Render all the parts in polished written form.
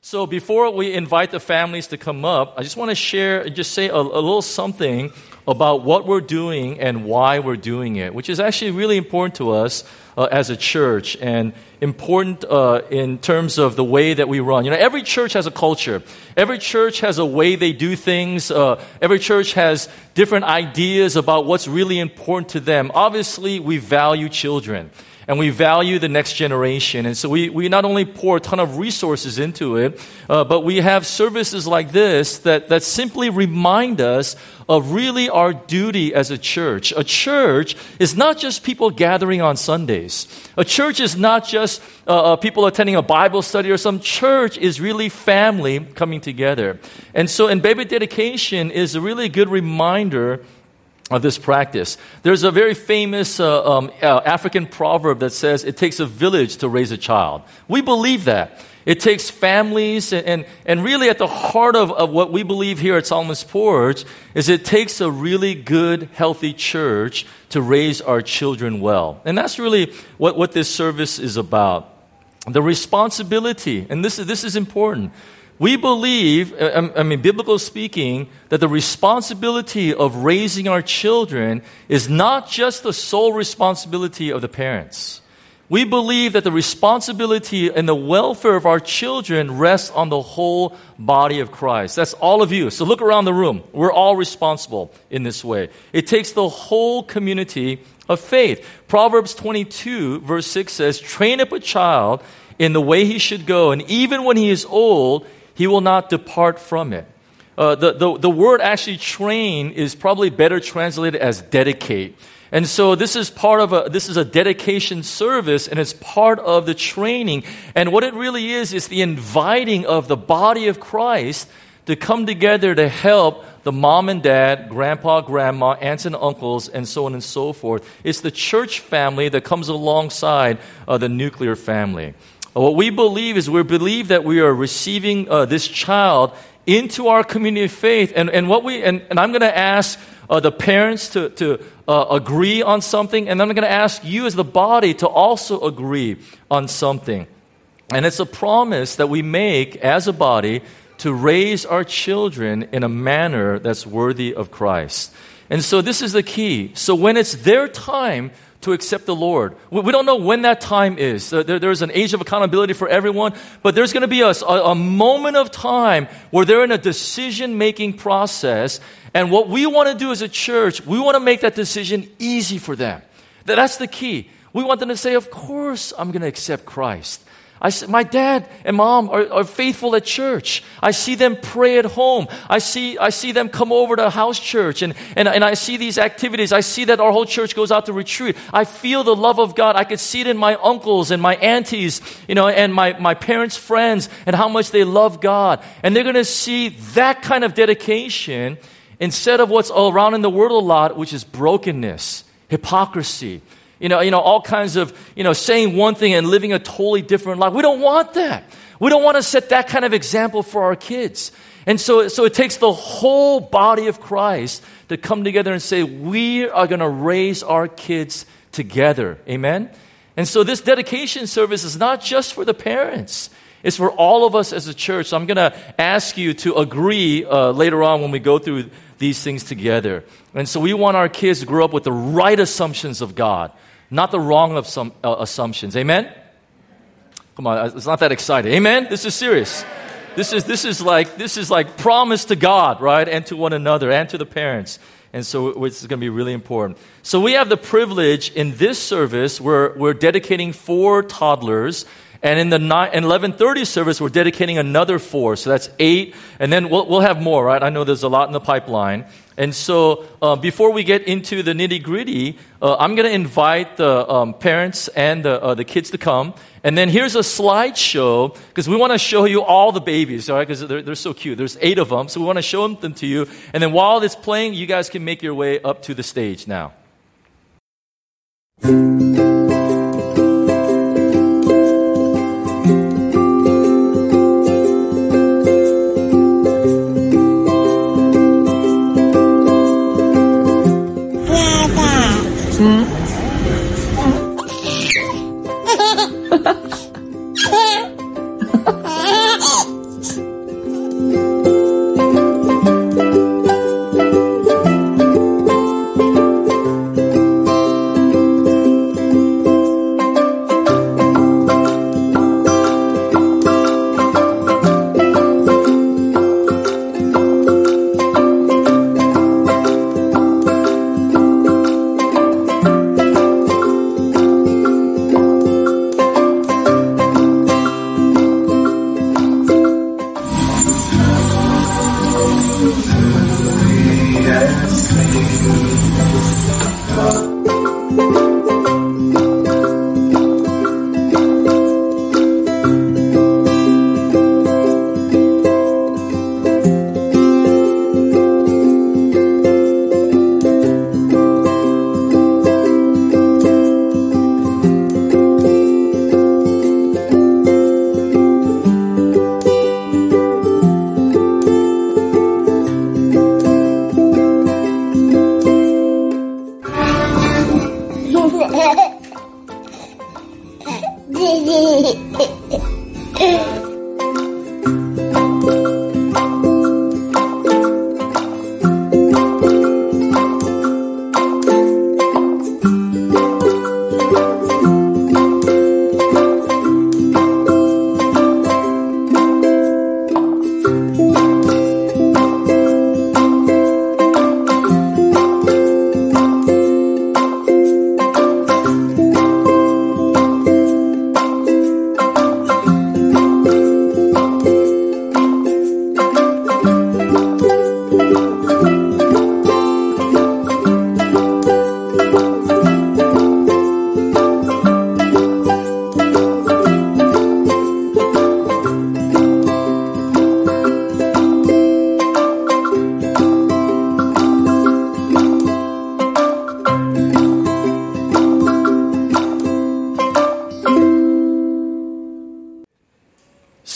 So before we invite the families to come up, I just want to share, just say a little something about what we're doing and why we're doing it, which is actually really important to us as a church and important in terms of the way that we run. You know, every church has a culture. Every church has a way they do things. Every church has different ideas about what's really important to them. Obviously, we value children. And we value the next generation. And so we not only pour a ton of resources into it, but we have services like this that simply remind us of really our duty as a church. A church is not just people gathering on Sundays. A church is not just people attending a Bible study or some. Church is really family coming together. And so, and baby dedication is a really good reminder of this practice. There's a very famous African proverb that says it takes a village to raise a child. We believe that. It takes families, and really at the heart of what we believe here at Solomon's Porch is it takes a really good, healthy church to raise our children well. And that's really what this service is about. The responsibility, and this is important. We believe, biblical speaking, that the responsibility of raising our children is not just the sole responsibility of the parents. We believe that the responsibility and the welfare of our children rests on the whole body of Christ. That's all of you. So look around the room. We're all responsible in this way. It takes the whole community of faith. Proverbs 22, verse 6 says, "Train up a child in the way he should go, and even when he is old, he will not depart from it." The word actually train is probably better translated as dedicate. And so this is a dedication service, and it's part of the training. And what it really is the inviting of the body of Christ to come together to help the mom and dad, grandpa, grandma, aunts and uncles, and so on and so forth. It's the church family that comes alongside the nuclear family. What we believe is that we are receiving this child into our community of faith, and I'm going to ask the parents to agree on something, and then I'm going to ask you as the body to also agree on something. And it's a promise that we make as a body to raise our children in a manner that's worthy of Christ. And so this is the key. So when it's their time to accept the Lord. We don't know when that time is. There's an age of accountability for everyone, but there's going to be a moment of time where they're in a decision-making process, and what we want to do as a church, we want to make that decision easy for them. That's the key. We want them to say, of course I'm going to accept Christ. My dad and mom are faithful at church. I see them pray at home. I see them come over to house church, and I see these activities. I see that our whole church goes out to retreat. I feel the love of God. I could see it in my uncles and my aunties, and my parents' friends, and how much they love God. And they're going to see that kind of dedication instead of what's around in the world a lot, which is brokenness, hypocrisy. All kinds of, saying one thing and living a totally different life. We don't want that. We don't want to set that kind of example for our kids. And so it takes the whole body of Christ to come together and say, we are going to raise our kids together. Amen? And so this dedication service is not just for the parents. It's for all of us as a church. So I'm going to ask you to agree later on when we go through these things together. And so we want our kids to grow up with the right assumptions of God, not the wrong assumptions. Amen? Come on, it's not that exciting. Amen? This is serious. This is like promise to God, right? And to one another and to the parents. And so it's going to be really important. So we have the privilege in this service, we're dedicating 4 toddlers. And in the 11:30 service, we're dedicating another 4. So that's 8. And then we'll have more, right? I know there's a lot in the pipeline. And so before we get into the nitty-gritty, I'm going to invite the parents and the kids to come. And then here's a slideshow, because we want to show you all the babies, all right? Because they're so cute. There's 8 of them, so we want to show them to you. And then while it's playing, you guys can make your way up to the stage now.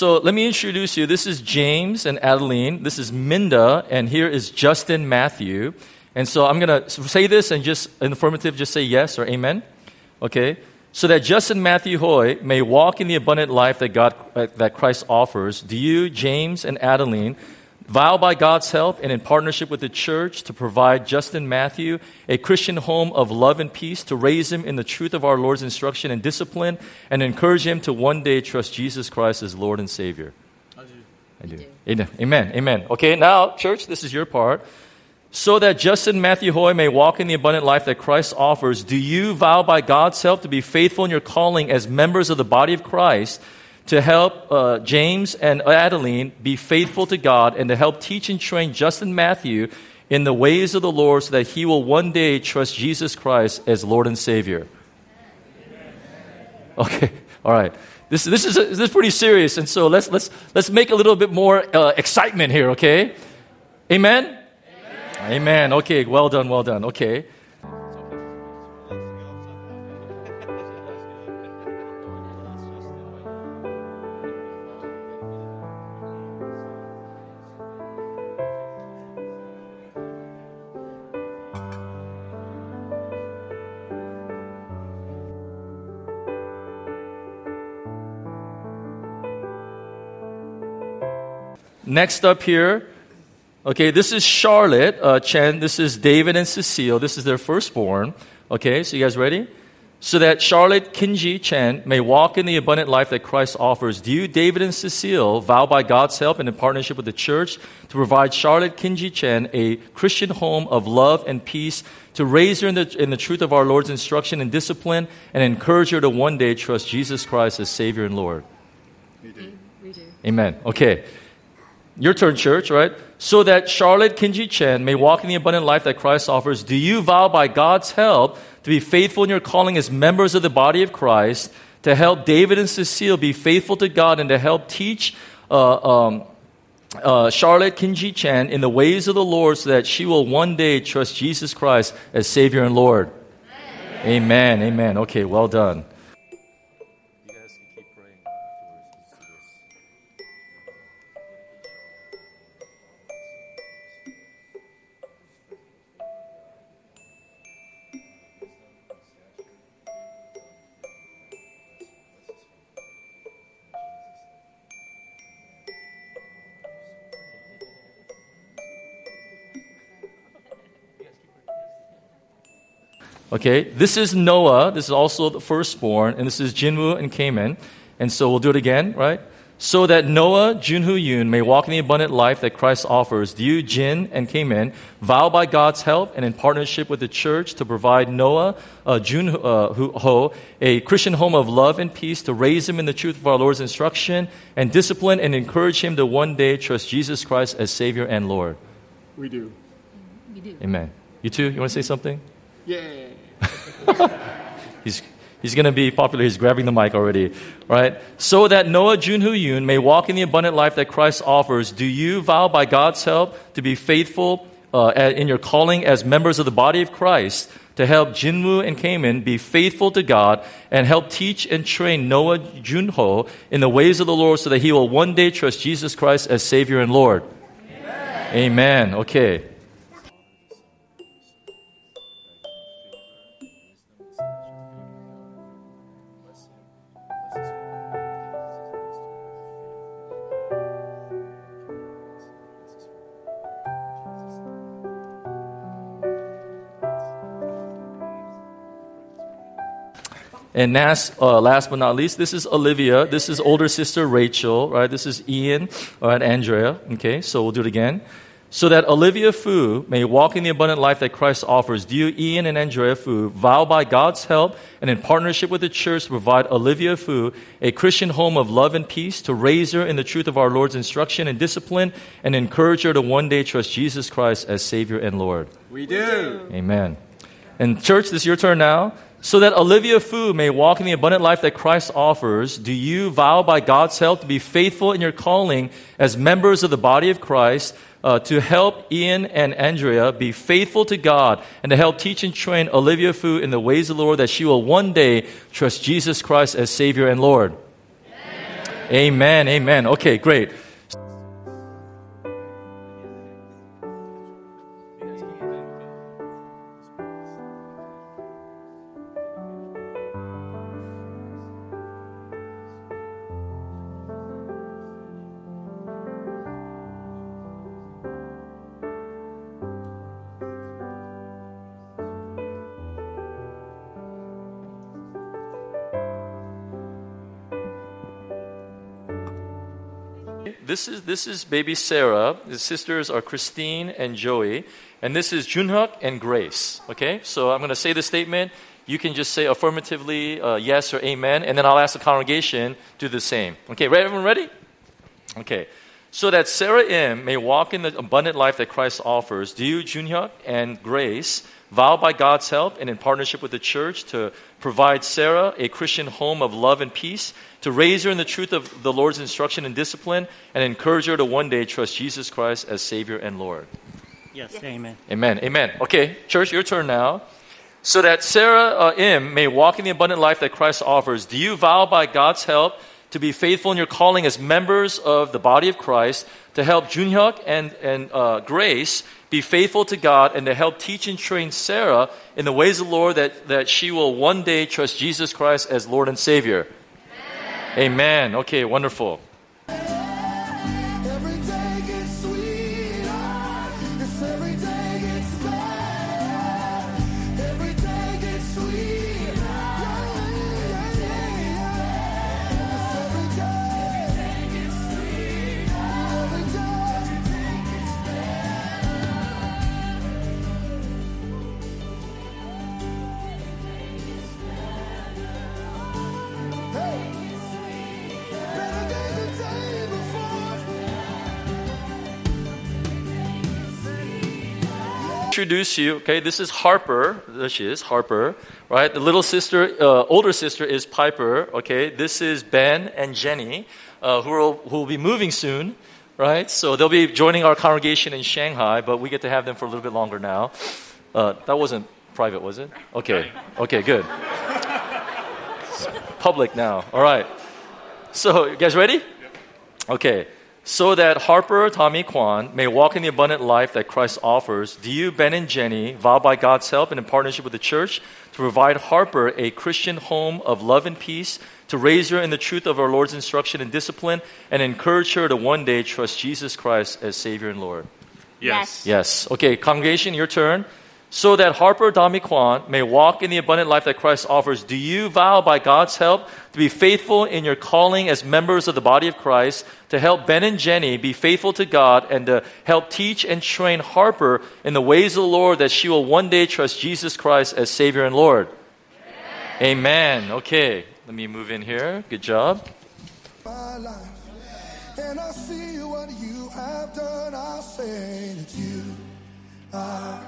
So let me introduce you. This is James and Adeline. This is Minda, and here is Justin Matthew. And so I'm going to say this and just in the affirmative, just say yes or amen. Okay? So that Justin Matthew Hoy may walk in the abundant life that Christ offers, do you, James and Adeline, vow by God's help and in partnership with the church to provide Justin Matthew a Christian home of love and peace, to raise him in the truth of our Lord's instruction and discipline, and encourage him to one day trust Jesus Christ as Lord and Savior? I do. Amen. Amen. Okay, now, church, this is your part. So that Justin Matthew Hoy may walk in the abundant life that Christ offers, do you vow by God's help to be faithful in your calling as members of the body of Christ, to help James and Adeline be faithful to God, and to help teach and train Justin Matthew in the ways of the Lord, so that he will one day trust Jesus Christ as Lord and Savior? Okay, all right. This is pretty serious, and so let's make a little bit more excitement here. Okay, amen. Amen. Okay, well done. Okay. Next up here, okay, this is Charlotte Chen. This is David and Cecile. This is their firstborn. Okay, so you guys ready? So that Charlotte Kinji Chen may walk in the abundant life that Christ offers, do you, David and Cecile, vow by God's help and in partnership with the church to provide Charlotte Kinji Chen a Christian home of love and peace, to raise her in the truth of our Lord's instruction and discipline, and encourage her to one day trust Jesus Christ as Savior and Lord? We do. Amen. Okay. Your turn, church, right? So that Charlotte Kinji Chen may walk in the abundant life that Christ offers, do you vow by God's help to be faithful in your calling as members of the body of Christ, to help David and Cecile be faithful to God, and to help teach Charlotte Kinji Chen in the ways of the Lord, so that she will one day trust Jesus Christ as Savior and Lord? Amen. Amen. Okay, well done. Okay, this is Noah. This is also the firstborn, and this is Jinwoo and Cayman. And so we'll do it again, right? So that Noah, Junhoo Yoon, may walk in the abundant life that Christ offers, do you, Jin and Cayman, vow by God's help and in partnership with the church to provide Noah, Junho, a Christian home of love and peace, to raise him in the truth of our Lord's instruction and discipline, and encourage him to one day trust Jesus Christ as Savior and Lord? We do. Amen. You too? You want to say something? Yeah. He's going to be popular. He's grabbing the mic already. Right? So that Noah Junhoo Yoon may walk in the abundant life that Christ offers, do you vow by God's help to be faithful in your calling as members of the body of Christ, to help Jinwoo and Cayman be faithful to God, and help teach and train Noah Junho in the ways of the Lord, so that he will one day trust Jesus Christ as Savior and Lord? Amen. Okay. And last but not least, this is Olivia. This is older sister Rachel, right? This is Ian, all right, Andrea. Okay, so we'll do it again. So that Olivia Fu may walk in the abundant life that Christ offers, do you, Ian and Andrea Fu, vow by God's help and in partnership with the church to provide Olivia Fu a Christian home of love and peace, to raise her in the truth of our Lord's instruction and discipline, and encourage her to one day trust Jesus Christ as Savior and Lord? We do. Amen. And church, this is your turn now. So that Olivia Fu may walk in the abundant life that Christ offers, do you vow by God's help to be faithful in your calling as members of the body of Christ, to help Ian and Andrea be faithful to God, and to help teach and train Olivia Fu in the ways of the Lord, that she will one day trust Jesus Christ as Savior and Lord? Amen. Amen. Okay, great. This is baby Sarah. His sisters are Christine and Joey. And this is Junhyuk and Grace. Okay? So I'm going to say the statement. You can just say affirmatively yes or amen. And then I'll ask the congregation to do the same. Okay, everyone ready? Okay. So that Sarah M. may walk in the abundant life that Christ offers, do you, Junhyuk and Grace, vow by God's help and in partnership with the church to provide Sarah a Christian home of love and peace, to raise her in the truth of the Lord's instruction and discipline, and encourage her to one day trust Jesus Christ as Savior and Lord? Yes. Amen. Amen. Amen. Okay, church, your turn now. So that Sarah M. may walk in the abundant life that Christ offers, do you vow by God's help to be faithful in your calling as members of the body of Christ, to help Junhyuk and Grace be faithful to God, and to help teach and train Sarah in the ways of the Lord, that she will one day trust Jesus Christ as Lord and Savior? Amen. Amen. Okay, wonderful. Every day gets sweeter. Yes, every day gets better. Every day gets sweeter. Yes, every day gets sweeter. Every day gets better. Hey. Better than the day before. Introduce you. Okay, this is Harper. There she is, Harper. Right, the little sister, older sister is Piper. Okay, this is Ben and Jenny, who will be moving soon. Right, so they'll be joining our congregation in Shanghai, but we get to have them for a little bit longer now. That wasn't private, was it? Okay, good. It's public now. All right. So, you guys ready? Okay. So that Harper, Tommy, Kwan may walk in the abundant life that Christ offers, do you, Ben and Jenny, vow by God's help and in partnership with the church to provide Harper a Christian home of love and peace, to raise her in the truth of our Lord's instruction and discipline, and encourage her to one day trust Jesus Christ as Savior and Lord? Yes. Yes. Okay, congregation, your turn. So that Harper Dami Kwan may walk in the abundant life that Christ offers, do you vow by God's help to be faithful in your calling as members of the body of Christ, to help Ben and Jenny be faithful to God, and to help teach and train Harper in the ways of the Lord, that she will one day trust Jesus Christ as Savior and Lord? Amen. Okay, let me move in here. Good job. My life, and I see what you have done. I'll say that you are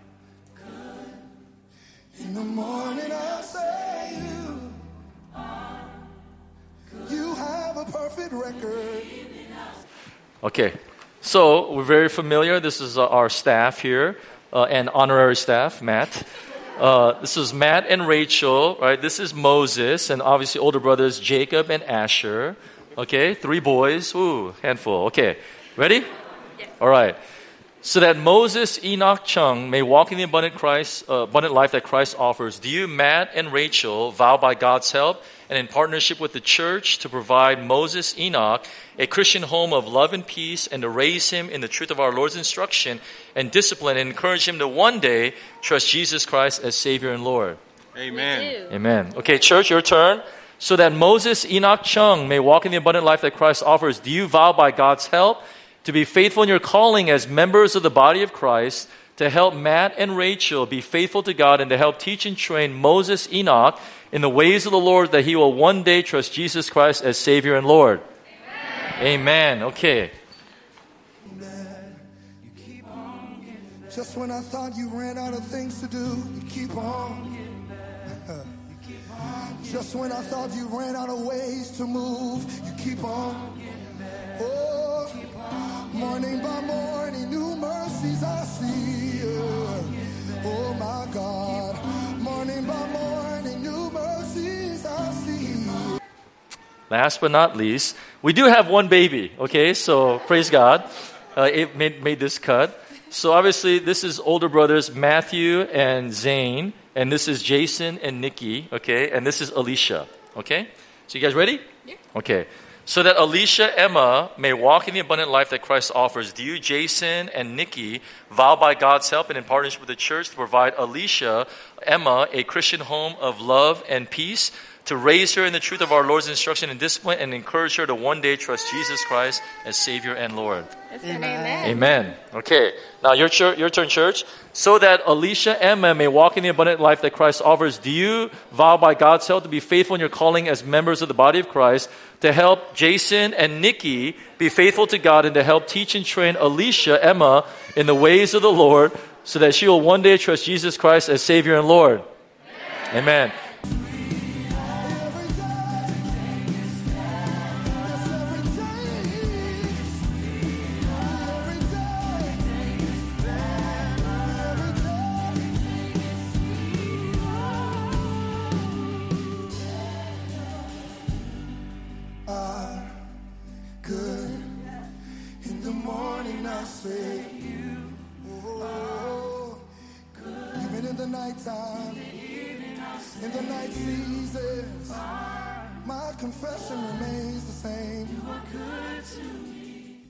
good. In the morning I'll say you are good. You have a perfect record. Okay, so we're very familiar. This is our staff here, and honorary staff, Matt. This is Matt and Rachel, right? This is Moses, and obviously older brothers Jacob and Asher. Okay, 3 boys. Ooh, handful. Okay, ready? Yes. All right. So that Moses, Enoch, Chung may walk in the abundant life that Christ offers, do you, Matt and Rachel, vow by God's help and in partnership with the church to provide Moses, Enoch, a Christian home of love and peace, and to raise him in the truth of our Lord's instruction and discipline, and encourage him to one day trust Jesus Christ as Savior and Lord? Amen. Amen. Okay, church, your turn. So that Moses, Enoch, Chung may walk in the abundant life that Christ offers, do you vow by God's help to be faithful in your calling as members of the body of Christ, to help Matt and Rachel be faithful to God, and to help teach and train Moses, Enoch in the ways of the Lord, that he will one day trust Jesus Christ as Savior and Lord? Amen. Okay. Just when I thought you ran out of things to do, you keep on. Just when I thought you ran out of ways to move, you keep on. Oh, morning by morning, new mercies I see. Oh my God, morning by morning, new mercies I see. Last but not least, We do have one baby, okay? So praise God. It made this cut. So obviously, this is older brothers Matthew and Zane, and this is Jason and Nikki, okay? And this is Alicia, okay? So you guys ready? Yeah. Okay. So that Alicia, Emma may walk in the abundant life that Christ offers, do you, Jason and Nikki, vow by God's help and in partnership with the church to provide Alicia, Emma, a Christian home of love and peace, to raise her in the truth of our Lord's instruction and discipline, and encourage her to one day trust Jesus Christ as Savior and Lord. Amen. Amen. Okay. Now your turn, church. So that Alicia, Emma may walk in the abundant life that Christ offers, do you vow by God's help to be faithful in your calling as members of the body of Christ, to help Jason and Nikki be faithful to God, and to help teach and train Alicia, Emma, in the ways of the Lord, so that she will one day trust Jesus Christ as Savior and Lord? Amen. In the night seasons, my confession remains the same. You are good to me.